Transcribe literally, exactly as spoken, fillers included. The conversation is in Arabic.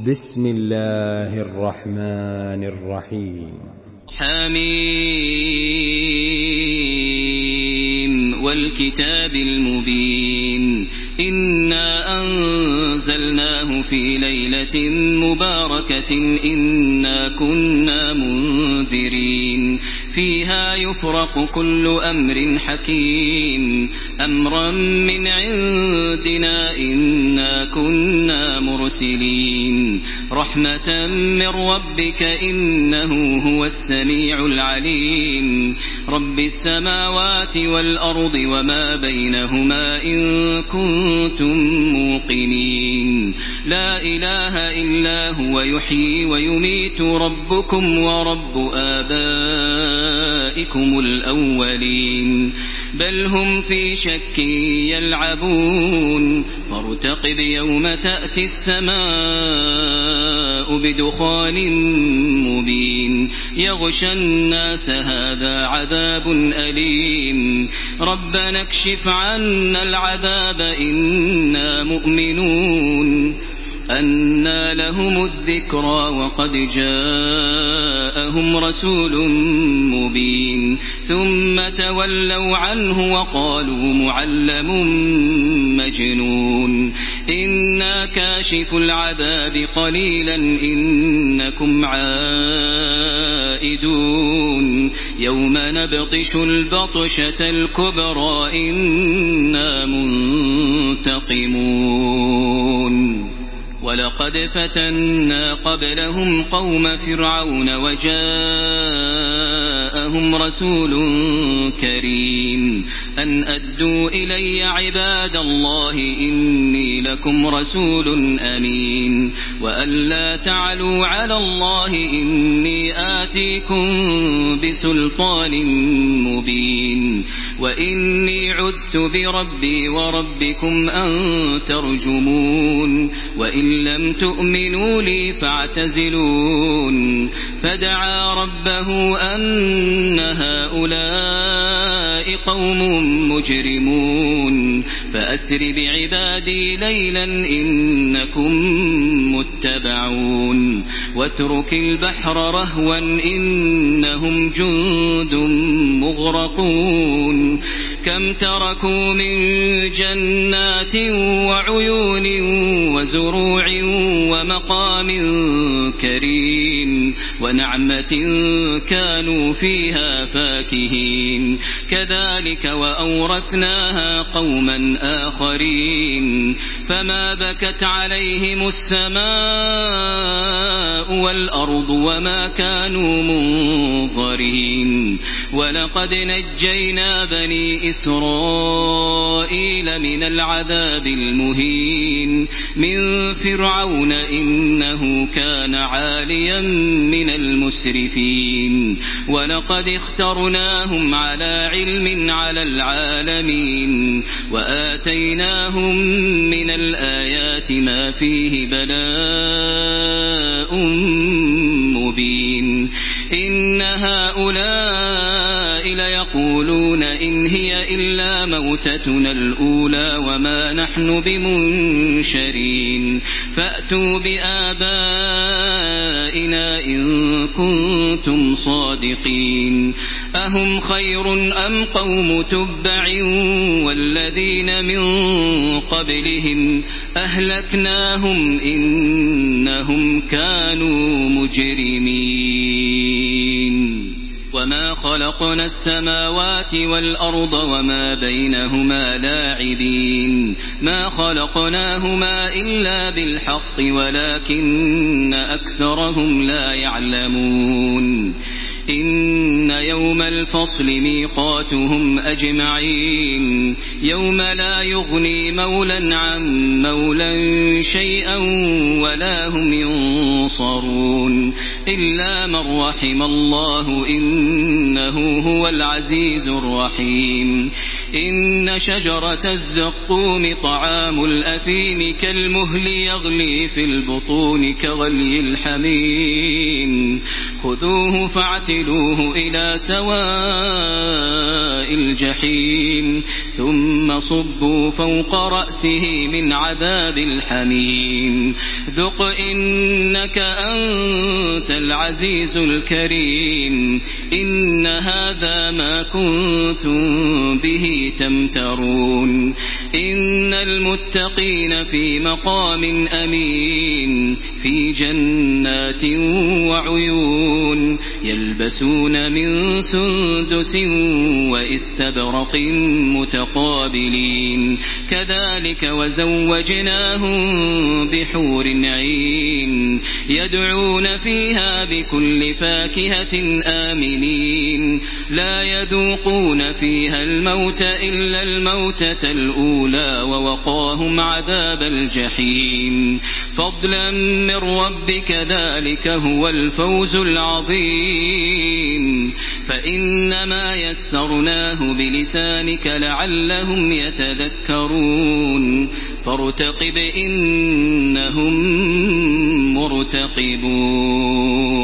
بسم الله الرحمن الرحيم. حميم والكتاب المبين إنا أنزلناه في ليلة مباركة إنا كنا منذرين فيها يفرق كل أمر حكيم أمرا من عندنا إنا كنا مرسلين رحمة من ربك إنه هو السميع العليم رب السماوات والأرض وما بينهما إن كنتم موقنين لا إله إلا هو يحيي ويميت ربكم ورب آبائكم الأولين بل هم في شك يلعبون فارتقب يوم تأتي السماء بدخان مبين يغشى الناس هذا عذاب أليم ربنا اكشف عنا العذاب إنا مؤمنون أنى لهم الذكرى وقد جاءهم رسول مبين ثم تولوا عنه وقالوا معلم مجنون إنا كاشف العذاب قليلا إنكم عائدون يوم نبطش البطشة الكبرى إنا منتقمون ولقد فتنا قبلهم قوم فرعون وجاءهم رسول كريم أن أدوا إلي عباد الله إني لكم رسول أمين وأن لا تعلوا على الله إني آتيكم بسلطان مبين وإني عذت بربي وربكم أن ترجمون وإن لم تؤمنوا لي فاعتزلون فدعا ربه أن هؤلاء قوم مجرمون فأسر بعبادي ليلا إنكم متبعون واترك البحر رهوا إنهم جند مغرقون كم تركوا من جنات وعيون وزروع ومقام كريم ونعمة كانوا فيها فاكهين كذلك وأورثناها قوما آخرين فما بكت عليهم السماء والأرض وما كانوا منظرين ولقد نجينا بني إسرائيل من العذاب المهين من فرعون إنه كان عاليا من المسرفين ولقد اخترناهم على علم على العالمين وآتيناهم من الآيات ما فيه بلاء مبين إن هؤلاء ليقولون إن هي إلا موتتنا الأولى وما نحن بمنشرين فأتوا بآبائنا إن كنتم صادقين أهم خير أم قوم تبع والذين من قبلهم أهلكناهم إنهم كانوا مجرمين وما خلقنا السماوات والأرض وما بينهما لاعبين ما خلقناهما إلا بالحق ولكن أكثرهم لا يعلمون إن يوم الفصل ميقاتهم أجمعين يوم لا يغني مولا عن مولا شيئا ولا هم ينصرون إلا من رحم الله إنه هو العزيز الرحيم إن شجرة الزقوم طعام الأثيم كالمهل يغلي في البطون كغلي الحميم خذوه فاعتلوه إلى سواء الجحيم ثم صبوا فوق رأسه من عذاب الحميم ذق إنك أنت العزيز الكريم إن هذا ما كنتم به تمترون إن المتقين في مقام أمين في جنات وعيون يلبسون من سندس واستبرق متقابلين كذلك وزوجناهم بحور عين يدعون فيها بكل فاكهة آمنين لا يذوقون فيها الموت إلا الموتة الأولى ووقاهم عذاب الجحيم فضلا من ربك ذلك هو الفوز العظيم فإنما يسرناه بلسانك لعلهم يتذكرون فارتقب إنهم مرتقبون